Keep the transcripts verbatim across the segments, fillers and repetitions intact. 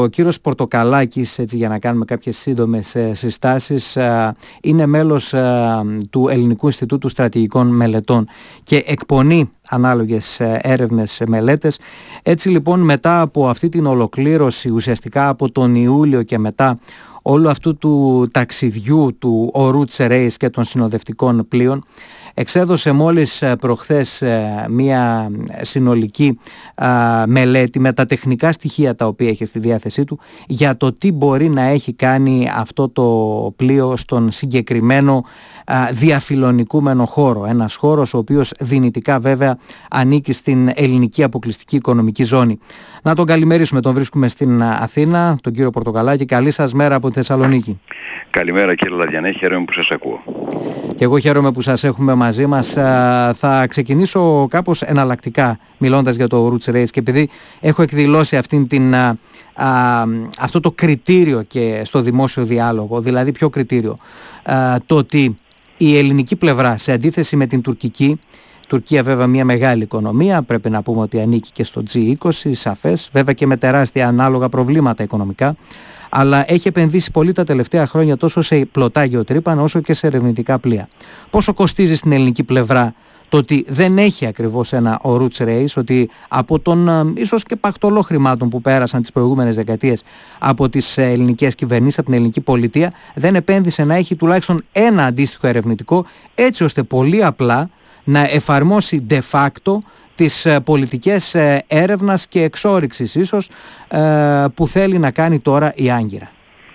ο κύριος Πορτοκαλάκης, έτσι για να κάνουμε κάποιες σύντομες ε, συστάσεις, ε, είναι μέλος ε, του Ελληνικού Ινστιτούτου Στρατηγικών Μελετών και εκπονεί ανάλογες ε, έρευνες, ε, μελέτες. Έτσι λοιπόν, μετά από αυτή την ολοκλήρωση, ουσιαστικά από τον Ιούλιο και μετά, όλου αυτού του ταξιδιού του Oruç Reis και των συνοδευτικών πλοίων, εξέδωσε μόλις προχθές μία συνολική μελέτη με τα τεχνικά στοιχεία τα οποία έχει στη διάθεσή του για το τι μπορεί να έχει κάνει αυτό το πλοίο στον συγκεκριμένο διαφιλονικούμενο χώρο. Ένας χώρος ο οποίος δυνητικά βέβαια ανήκει στην ελληνική αποκλειστική οικονομική ζώνη. Να τον καλημερίσουμε, τον βρίσκουμε στην Αθήνα, τον κύριο Πορτοκαλάκη. Καλή σας μέρα από τη Θεσσαλονίκη. Καλημέρα κύριε Λαδιανέ, χαίρομαι που σας ακούω. Και εγώ χαίρομαι που σας έχουμε μαζί μας. Θα ξεκινήσω κάπως εναλλακτικά μιλώντας για το Oruç Reis, και επειδή έχω εκδηλώσει αυτήν την, α, α, αυτό το κριτήριο και στο δημόσιο διάλογο, δηλαδή ποιο κριτήριο, α, το ότι η ελληνική πλευρά σε αντίθεση με την τουρκική, Τουρκία βέβαια μια μεγάλη οικονομία, πρέπει να πούμε ότι ανήκει και στο τζι είκοσι, σαφές, βέβαια και με τεράστια ανάλογα προβλήματα οικονομικά, αλλά έχει επενδύσει πολύ τα τελευταία χρόνια τόσο σε πλωτά γεωτρύπανα όσο και σε ερευνητικά πλοία. Πόσο κοστίζει στην ελληνική πλευρά το ότι δεν έχει ακριβώς ένα Oruç Reis, ότι από τον ίσως και πακτολό χρημάτων που πέρασαν τις προηγούμενες δεκαετίες από τις ελληνικές κυβερνήσεις, από την ελληνική πολιτεία, δεν επένδυσε να έχει τουλάχιστον ένα αντίστοιχο ερευνητικό, έτσι ώστε πολύ απλά να εφαρμόσει de facto τις πολιτικές έρευνας και εξόρυξης ίσως που θέλει να κάνει τώρα η Άγκυρα.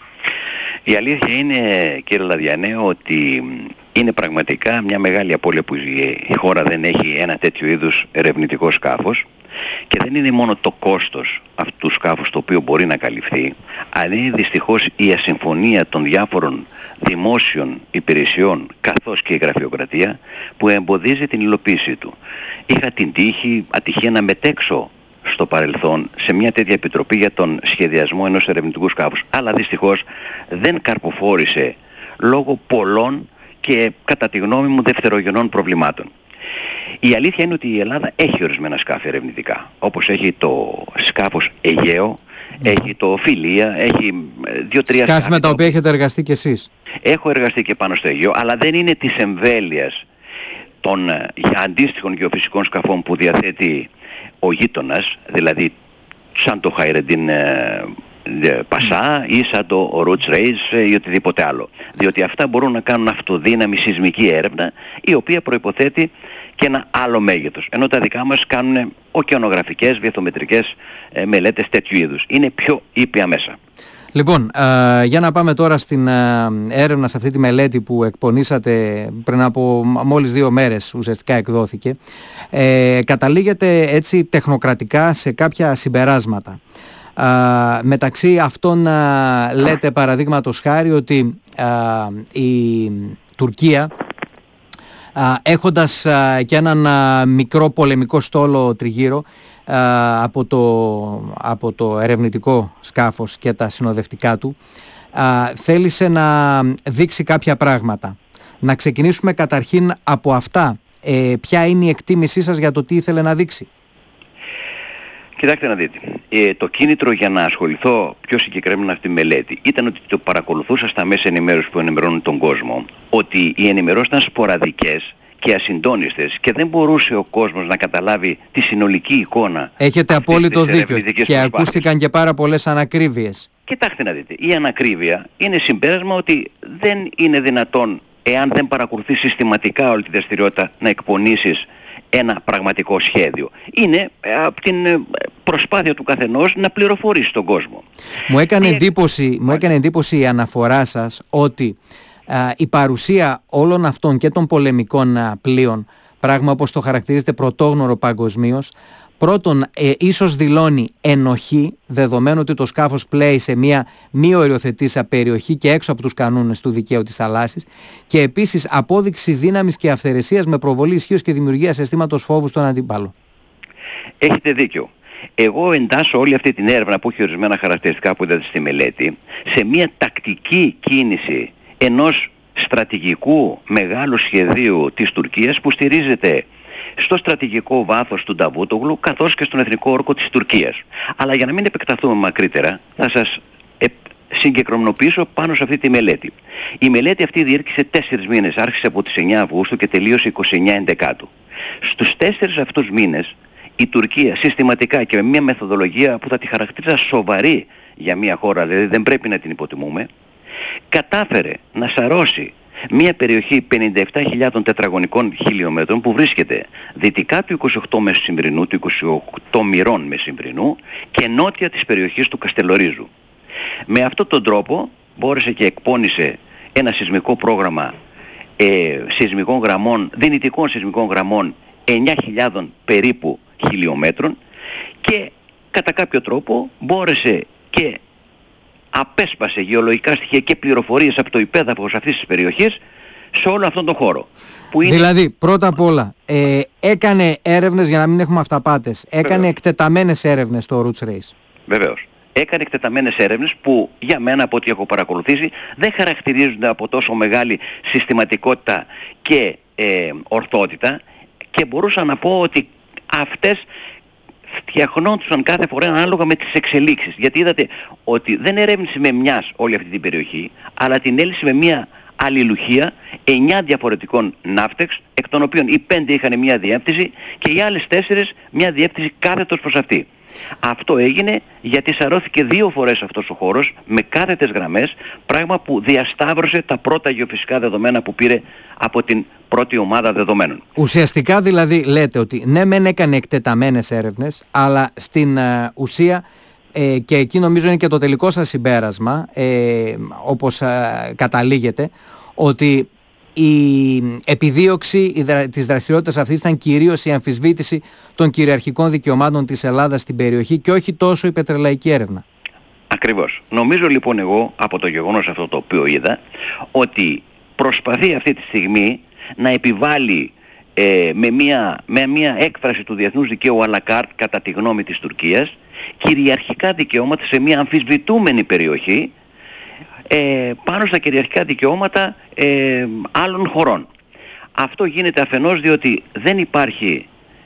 Η αλήθεια είναι, κύριε Λαδιανέ, ότι είναι πραγματικά μια μεγάλη απώλεια που η χώρα δεν έχει ένα τέτοιο είδους ερευνητικό σκάφος, και δεν είναι μόνο το κόστος αυτού του σκάφους το οποίο μπορεί να καλυφθεί, αλλά είναι δυστυχώς η ασυμφωνία των διάφορων δημόσιων υπηρεσιών καθώς και η γραφειοκρατία που εμποδίζει την υλοποίησή του. Είχα την τύχη, ατυχία να μετέξω στο παρελθόν σε μια τέτοια επιτροπή για τον σχεδιασμό ενός ερευνητικού σκάφους, αλλά δυστυχώς δεν καρποφόρησε λόγω πολλών και κατά τη γνώμη μου δευτερογενών προβλημάτων. Η αλήθεια είναι ότι η Ελλάδα έχει ορισμένα σκάφη ερευνητικά, όπως έχει το σκάφος Αιγαίο, έχει το Φιλία, έχει δύο-τρία σκάφη. Σκάφη με τα οποία έχετε εργαστεί κι εσείς. Έχω εργαστεί και πάνω στο Αιγαίο, αλλά δεν είναι της εμβέλειας των για αντίστοιχων γεωφυσικών σκαφών που διαθέτει ο γείτονας, δηλαδή σαν το Χαϊρεντίν Πασά ή σαν το Oruç Reis ή οτιδήποτε άλλο. Διότι αυτά μπορούν να κάνουν αυτοδύναμη σεισμική έρευνα, η οποία προϋποθέτει και ένα άλλο μέγεθος. Ενώ τα δικά μας κάνουν οκεανογραφικές, βιοθομετρικές ε, μελέτες τέτοιου είδους. Είναι πιο ήπια μέσα. Λοιπόν, ε, για να πάμε τώρα στην ε, έρευνα, σε αυτή τη μελέτη που εκπονήσατε πριν από μόλις δύο μέρες, ουσιαστικά εκδόθηκε. Ε, καταλήγετε έτσι τεχνοκρατικά σε κάποια συμπεράσματα. Uh, μεταξύ αυτών uh, λέτε παραδείγματος χάρη ότι uh, η Τουρκία uh, έχοντας uh, και έναν uh, μικρό πολεμικό στόλο τριγύρω uh, από, το, από το ερευνητικό σκάφος και τα συνοδευτικά του, uh, θέλησε να δείξει κάποια πράγματα. Να ξεκινήσουμε καταρχήν από αυτά. Ε, ποια είναι η εκτίμησή σας για το τι ήθελε να δείξει? Κοιτάξτε να δείτε, ε, το κίνητρο για να ασχοληθώ πιο συγκεκριμένα με αυτή τη μελέτη ήταν ότι το παρακολουθούσα στα μέσα ενημέρωσης που ενημερώνουν τον κόσμο, ότι οι ενημερώσεις ήταν σποραδικές και ασυντόνιστες και δεν μπορούσε ο κόσμος να καταλάβει τη συνολική εικόνα. Έχετε απόλυτο δίκιο και ακούστηκαν και πάρα πολλές ανακρίβειες. Κοιτάξτε να δείτε, η ανακρίβεια είναι συμπέρασμα ότι δεν είναι δυνατόν, εάν δεν παρακολουθείς συστηματικά όλη τη δραστηριότητα, να εκπονήσεις ένα πραγματικό σχέδιο. Είναι από την προσπάθεια του καθενός να πληροφορήσει τον κόσμο. Μου έκανε, και... εντύπωση, μου έκανε εντύπωση η αναφορά σας ότι α, η παρουσία όλων αυτών και των πολεμικών α, πλοίων, πράγμα όπως το χαρακτηρίζεται πρωτόγνωρο παγκοσμίως, πρώτον ε, ίσως δηλώνει ενοχή, δεδομένου ότι το σκάφος πλέει σε μια μη οριοθετήσα περιοχή και έξω από τους κανόνες του δικαίου της θαλάσσης, και επίσης απόδειξη δύναμης και αυθαιρεσίας με προβολή ισχύως και δημιουργία αισθήματος φόβου στον αντίπαλο. Έχετε δίκιο. Εγώ εντάσσω όλη αυτή την έρευνα που έχει ορισμένα χαρακτηριστικά που είδατε στη μελέτη σε μια τακτική κίνηση ενός στρατηγικού μεγάλου σχεδίου της Τουρκίας που στηρίζεται στο στρατηγικό βάθος του Νταβούτογλου καθώς και στον εθνικό όρκο της Τουρκίας. Αλλά για να μην επεκταθούμε μακρύτερα θα σας συγκεκριμενοποιήσω πάνω σε αυτή τη μελέτη. Η μελέτη αυτή διήρκησε τέσσερις μήνες, άρχισε από τις εννιά Αυγούστου και τελείωσε είκοσι εννιά Ενδεκάτου. Στους τέσσερις αυτούς μήνες η Τουρκία συστηματικά και με μια μεθοδολογία που θα τη χαρακτήριζα σοβαρή για μια χώρα, δηλαδή δεν πρέπει να την υποτιμούμε, κατάφερε να σαρώσει μια περιοχή πενήντα επτά χιλιάδων τετραγωνικών χιλιόμετρων που βρίσκεται δυτικά του είκοσι οκτώ Μεσημβρινού, του είκοσι οκτώ Μοιρών Μεσημβρινού και νότια της περιοχής του Καστελορίζου. Με αυτόν τον τρόπο μπόρεσε και εκπώνησε ένα σεισμικό πρόγραμμα ε, σεισμικών γραμμών, δυνητικών σεισμικών γραμμών εννιά χιλιάδων περίπου χιλιόμετρων και κατά κάποιο τρόπο μπόρεσε και απέσπασε γεωλογικά στοιχεία και πληροφορίες από το υπέδαφος αυτής της περιοχής σε όλο αυτόν τον χώρο. Που είναι... Δηλαδή, πρώτα απ' όλα, ε, έκανε έρευνες, για να μην έχουμε αυταπάτες, έκανε Βεβαίως. εκτεταμένες έρευνες στο Roots Race. Βεβαίως. Έκανε εκτεταμένες έρευνες που για μένα από ό,τι έχω παρακολουθήσει δεν χαρακτηρίζονται από τόσο μεγάλη συστηματικότητα και ε, ορθότητα και μπορούσα να πω ότι αυτές φτιαχνόντουσαν κάθε φορά ανάλογα με τις εξελίξεις. Γιατί είδατε ότι δεν ερεύνησε με μιας όλη αυτή την περιοχή, αλλά την έλυσε με μια αλληλουχία εννιά διαφορετικών ναύτεξ, εκ των οποίων οι πέντε είχαν μια διεύθυνση και οι άλλες τέσσερις μια διεύθυνση κάθετος προς αυτή. Αυτό έγινε γιατί σαρώθηκε δύο φορές αυτός ο χώρος με κάθετες γραμμές, πράγμα που διασταύρωσε τα πρώτα γεωφυσικά δεδομένα που πήρε από την πρώτη ομάδα δεδομένων. Ουσιαστικά δηλαδή λέτε ότι ναι μεν έκανε εκτεταμένες έρευνες, αλλά στην uh, ουσία ε, και εκεί νομίζω είναι και το τελικό σας συμπέρασμα, ε, όπως uh, καταλήγεται, ότι η επιδίωξη της δραστηριότητας αυτής ήταν κυρίως η αμφισβήτηση των κυριαρχικών δικαιωμάτων της Ελλάδας στην περιοχή και όχι τόσο η πετρελαϊκή έρευνα. Ακριβώς. Νομίζω λοιπόν εγώ από το γεγονός αυτό το οποίο είδα ότι προσπαθεί αυτή τη στιγμή να επιβάλλει ε, με, μια, με μια έκφραση του διεθνούς δικαίου à la carte κατά τη γνώμη της Τουρκίας κυριαρχικά δικαιώματα σε μια αμφισβητούμενη περιοχή Ε, πάνω στα κυριαρχικά δικαιώματα ε, άλλων χωρών. Αυτό γίνεται αφενός διότι δεν υπάρχει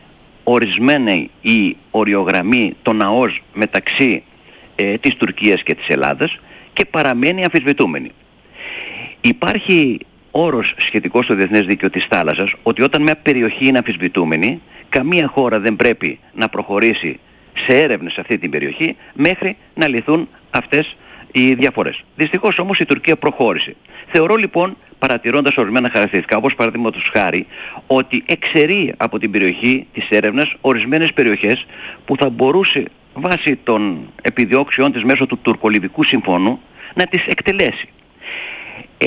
ορισμένη η οριογραμμή των ΑΟΣ μεταξύ ε, της Τουρκίας και της Ελλάδας και παραμένει αμφισβητούμενη. Υπάρχει όρος σχετικός στο διεθνές δίκαιο της θάλασσας ότι όταν μια περιοχή είναι αμφισβητούμενη καμία χώρα δεν πρέπει να προχωρήσει σε έρευνες σε αυτή την περιοχή μέχρι να λυθούν αυτές οι διαφορές. Δυστυχώς όμως η Τουρκία προχώρησε. Θεωρώ λοιπόν, παρατηρώντας ορισμένα χαρακτηριστικά, όπως παραδείγματος χάρη, ότι εξαιρεί από την περιοχή της έρευνας ορισμένες περιοχές που θα μπορούσε βάσει των επιδιώξεών της μέσω του τουρκολιβικού συμφώνου να τις εκτελέσει. Ε,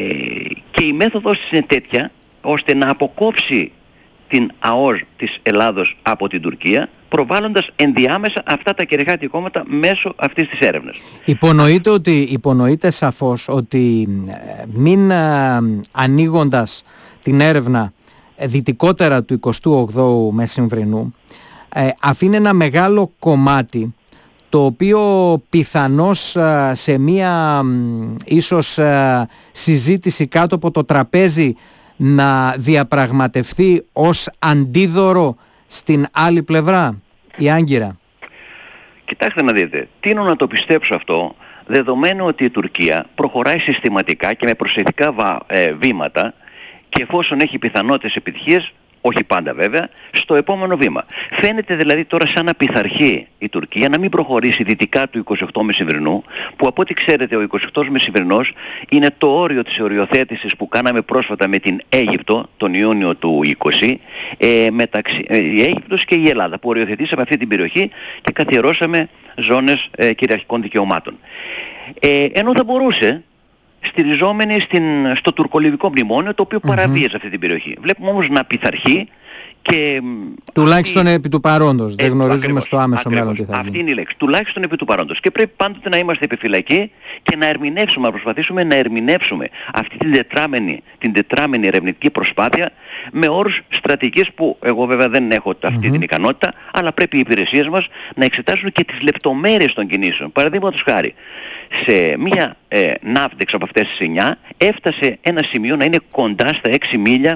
και η μέθοδος της είναι τέτοια ώστε να αποκόψει την ΑΟΣ της Ελλάδος από την Τουρκία, προβάλλοντας ενδιάμεσα αυτά τα κυριαρχικά δικαιώματα μέσω αυτής της έρευνας. Υπονοείται, ότι, υπονοείται σαφώς ότι μην α, ανοίγοντας την έρευνα δυτικότερα του εικοστού όγδοου Μεσημβρινού ε, αφήνει ένα μεγάλο κομμάτι το οποίο πιθανώς α, σε μία ίσως α, συζήτηση κάτω από το τραπέζι να διαπραγματευτεί ως αντίδωρο στην άλλη πλευρά, η Άγκυρα. Κοιτάξτε να δείτε, τείνω να το πιστέψω αυτό, δεδομένου ότι η Τουρκία προχωράει συστηματικά και με προσεκτικά βα, ε, βήματα και εφόσον έχει πιθανότητες επιτυχίες, όχι πάντα βέβαια, στο επόμενο βήμα. Φαίνεται δηλαδή τώρα σαν να πειθαρχεί η Τουρκία να μην προχωρήσει δυτικά του εικοστού ογδόου Μεσημβρινού, που από ό,τι ξέρετε ο εικοστός ογδόος Μεσημβρινός είναι το όριο της οριοθέτησης που κάναμε πρόσφατα με την Αίγυπτο τον Ιούνιο του είκοσι, ε, μεταξύ, ε, η Αίγυπτος και η Ελλάδα, που οριοθετήσαμε αυτή την περιοχή και καθιερώσαμε ζώνες ε, κυριαρχικών δικαιωμάτων. Ε, ενώ θα μπορούσε, στηριζόμενοι στην, στο τουρκολιβικό μνημόνιο, το οποίο mm-hmm. παραβίαζε αυτή την περιοχή. Βλέπουμε όμως να πειθαρχεί και... Τουλάχιστον αυτή... επί του παρόντος. Δεν γνωρίζουμε ακριβώς, στο άμεσο ακριβώς. μέλλον τι θα γίνει. Αυτή είναι η λέξη. Τουλάχιστον επί του παρόντος. Και πρέπει πάντοτε να είμαστε επιφυλακοί και να ερμηνεύσουμε, να προσπαθήσουμε να ερμηνεύσουμε αυτή την τετράμενη, την τετράμενη ερευνητική προσπάθεια με όρους στρατηγικής που εγώ βέβαια δεν έχω αυτή mm-hmm. την ικανότητα, αλλά πρέπει οι υπηρεσίες μας να εξετάσουν και τις λεπτομέρειες των κινήσεων. Παραδείγματος χάρη, σε μία ε, ναύτεξ από αυτές τις εννιά έφτασε ένα σημείο να είναι κοντά στα έξι μίλια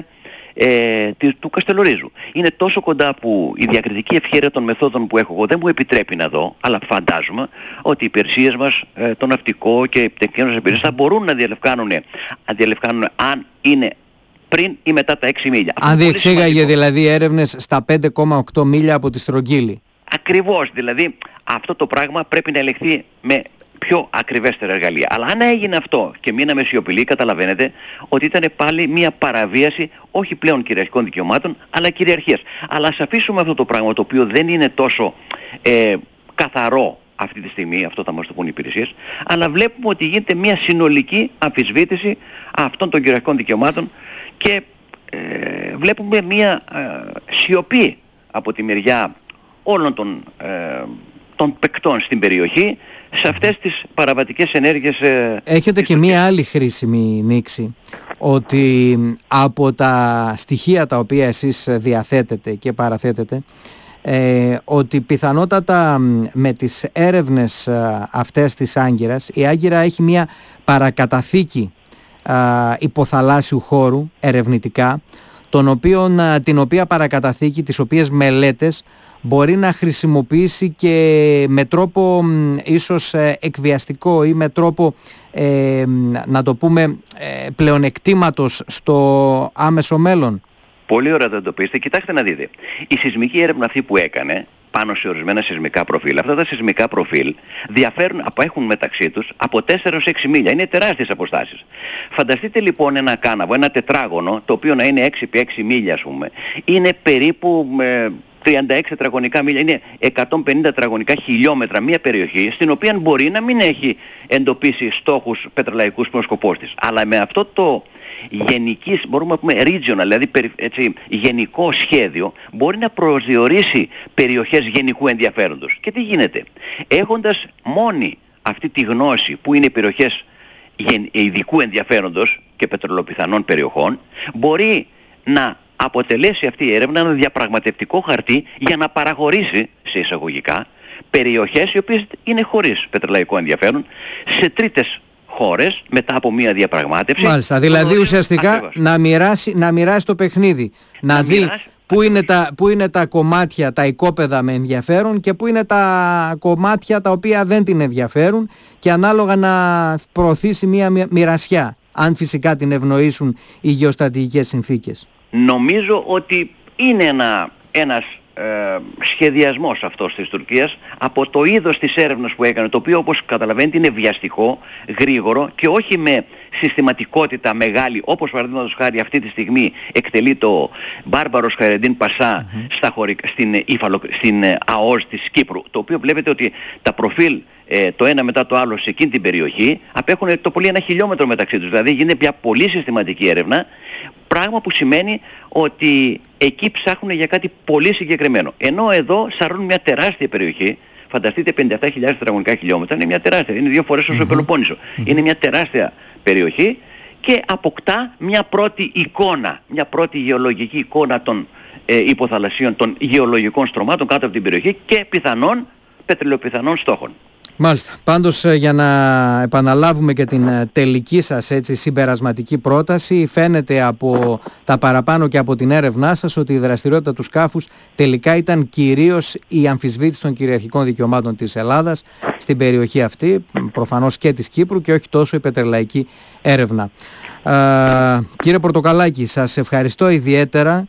ε, του Καστελορίζου. Είναι τόσο κοντά που η διακριτική ευχέρεια των μεθόδων που έχω εγώ δεν μου επιτρέπει να δω, αλλά φαντάζομαι ότι οι υπηρεσίες μας, ε, το ναυτικό και οι τεχνικές υπηρεσίες θα μπορούν να διαλευκάνουν, να διαλευκάνουν αν είναι πριν ή μετά τα έξι μίλια. Αν διεξήγαγε δηλαδή έρευνες στα πέντε κόμμα οκτώ μίλια από τη Στρογγύλη. Ακριβώς, δηλαδή αυτό το πράγμα πρέπει να ελεγχθεί με πιο ακριβέστερα εργαλεία. Αλλά αν έγινε αυτό και μείναμε σιωπηλοί, καταλαβαίνετε ότι ήταν πάλι μια παραβίαση όχι πλέον κυριαρχικών δικαιωμάτων, αλλά κυριαρχίας. Αλλά ας αφήσουμε αυτό το πράγμα το οποίο δεν είναι τόσο ε, καθαρό αυτή τη στιγμή, αυτό θα μας το πούν οι υπηρεσίες, αλλά βλέπουμε ότι γίνεται μια συνολική αμφισβήτηση αυτών των κυριαρχικών δικαιωμάτων και ε, βλέπουμε μια ε, σιωπή από τη μεριά όλων των, ε, των παικτών στην περιοχή σε αυτές τις παραβατικές ενέργειες. Ε, Έχετε και μία άλλη χρήσιμη νήξη, ότι από τα στοιχεία τα οποία εσείς διαθέτετε και παραθέτετε, ε, ότι πιθανότατα με τις έρευνες αυτές της Άγκυρας, η Άγκυρα έχει μία παρακαταθήκη α, υποθαλάσσιου χώρου ερευνητικά, τον οποίον, την οποία παρακαταθήκη, τις οποίες μελέτες μπορεί να χρησιμοποιήσει και με τρόπο ίσως εκβιαστικό ή με τρόπο ε, να το πούμε ε, πλεονεκτήματος στο άμεσο μέλλον. Πολύ ωραία θα το πείστε. Κοιτάξτε να δείτε. Η σεισμική έρευνα αυτή που έκανε πάνω σε ορισμένα σεισμικά προφίλ, αυτά τα σεισμικά προφίλ διαφέρουν, έχουν μεταξύ τους από τέσσερα έως έξι μίλια. Είναι τεράστιες αποστάσεις. Φανταστείτε λοιπόν ένα κάναβο, ένα τετράγωνο, το οποίο να είναι έξι επί έξι μίλια ας πούμε, είναι περίπου ε, τριάντα έξι τετραγωνικά μίλια, είναι εκατόν πενήντα τετραγωνικά χιλιόμετρα μια περιοχή στην οποία μπορεί να μην έχει εντοπίσει στόχους πετρελαϊκούς που είναι ο σκοπός της. Αλλά με αυτό το γενικής, μπορούμε να πούμε regional, δηλαδή έτσι, γενικό σχέδιο, μπορεί να προσδιορίσει περιοχές γενικού ενδιαφέροντος. Και τι γίνεται? Έχοντας μόνη αυτή τη γνώση που είναι περιοχές ειδικού ενδιαφέροντος και πετρελαιοπιθανών περιοχών, μπορεί να αποτελέσει αυτή η έρευνα ένα διαπραγματευτικό χαρτί για να παραχωρήσει σε εισαγωγικά περιοχές οι οποίες είναι χωρίς πετρελαϊκό ενδιαφέρον σε τρίτες χώρες μετά από μια διαπραγμάτευση. Μάλιστα, δηλαδή ουσιαστικά να μοιράσει, να μοιράσει το παιχνίδι, να, να δει μοιράσει, πού είναι, τα, πού είναι τα κομμάτια, τα οικόπεδα με ενδιαφέρον και πού είναι τα κομμάτια τα οποία δεν την ενδιαφέρουν και ανάλογα να προωθήσει μια μοιρασιά, αν φυσικά την ευνοήσουν οι γεωστρατηγικές συνθήκες. Νομίζω ότι είναι ένα, ένας ε, σχεδιασμός αυτός της Τουρκίας από το είδος της έρευνας που έκανε, το οποίο όπως καταλαβαίνετε είναι βιαστικό, γρήγορο και όχι με συστηματικότητα μεγάλη, όπως παραδείγματος χάρη αυτή τη στιγμή εκτελεί το Μπάρμπαρος Χαϊρεντίν Πασά mm-hmm. στα χωρικά, στην, Υφαλο, στην ΑΟΣ της Κύπρου, το οποίο βλέπετε ότι τα προφίλ ε, το ένα μετά το άλλο σε εκείνη την περιοχή απέχουν το πολύ ένα χιλιόμετρο μεταξύ τους, δηλαδή γίνεται μια πολύ συστηματική έρευνα, πράγμα που σημαίνει ότι εκεί ψάχνουν για κάτι πολύ συγκεκριμένο. Ενώ εδώ σαρώνουν μια τεράστια περιοχή, φανταστείτε πενήντα επτά χιλιάδες τετραγωνικά χιλιόμετρα, είναι μια τεράστια, είναι δύο φορές όσο mm-hmm. ο Πελοπόννησο. Mm-hmm. Είναι μια τεράστια περιοχή και αποκτά μια πρώτη εικόνα, μια πρώτη γεωλογική εικόνα των ε, υποθαλασσίων, των γεωλογικών στρωμάτων κάτω από την περιοχή και πιθανών πετρελαιοπιθανών στόχων. Μάλιστα. Πάντως για να επαναλάβουμε και την τελική σας έτσι, συμπερασματική πρόταση, φαίνεται από τα παραπάνω και από την έρευνά σας ότι η δραστηριότητα του σκάφους τελικά ήταν κυρίως η αμφισβήτηση των κυριαρχικών δικαιωμάτων της Ελλάδας στην περιοχή αυτή, προφανώς και της Κύπρου, και όχι τόσο η πετρελαϊκή έρευνα. Ε, κύριε Πορτοκαλάκη, σας ευχαριστώ ιδιαίτερα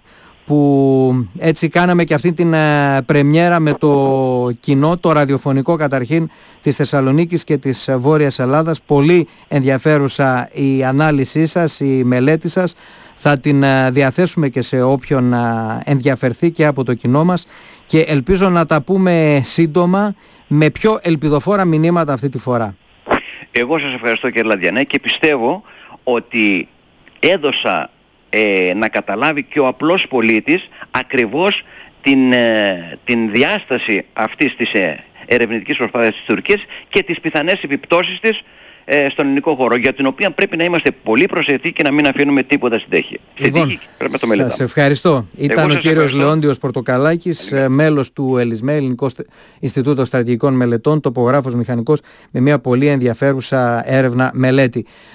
που έτσι κάναμε και αυτή την ε, πρεμιέρα με το κοινό, το ραδιοφωνικό καταρχήν της Θεσσαλονίκης και της Βόρειας Ελλάδας. Πολύ ενδιαφέρουσα η ανάλυση σας, η μελέτη σας. Θα την ε, διαθέσουμε και σε όποιον ε, ενδιαφερθεί και από το κοινό μας και ελπίζω να τα πούμε σύντομα με πιο ελπιδοφόρα μηνύματα αυτή τη φορά. Εγώ σας ευχαριστώ κύριε Λαδιανέ και πιστεύω ότι έδωσα Ε, να καταλάβει και ο απλός πολίτης ακριβώς την, ε, την διάσταση αυτής της ε, ερευνητικής προσπάθειας της Τουρκίας και τις πιθανές επιπτώσεις της ε, στον ελληνικό χώρο, για την οποία πρέπει να είμαστε πολύ προσεκτικοί και να μην αφήνουμε τίποτα στην τύχη. Λοιπόν, στην τύχη πρέπει να το μελετάμε. Σας ευχαριστώ. Ήταν ο κύριος Λεόντιος Πορτοκαλάκης, ε, μέλος του ΕΛΙΣΜΕ, Ελληνικό Ινστιτούτο Στρατηγικών Μελετών, τοπογράφος μηχανικός, με μια πολύ ενδιαφέρουσα έρευνα μελέτη.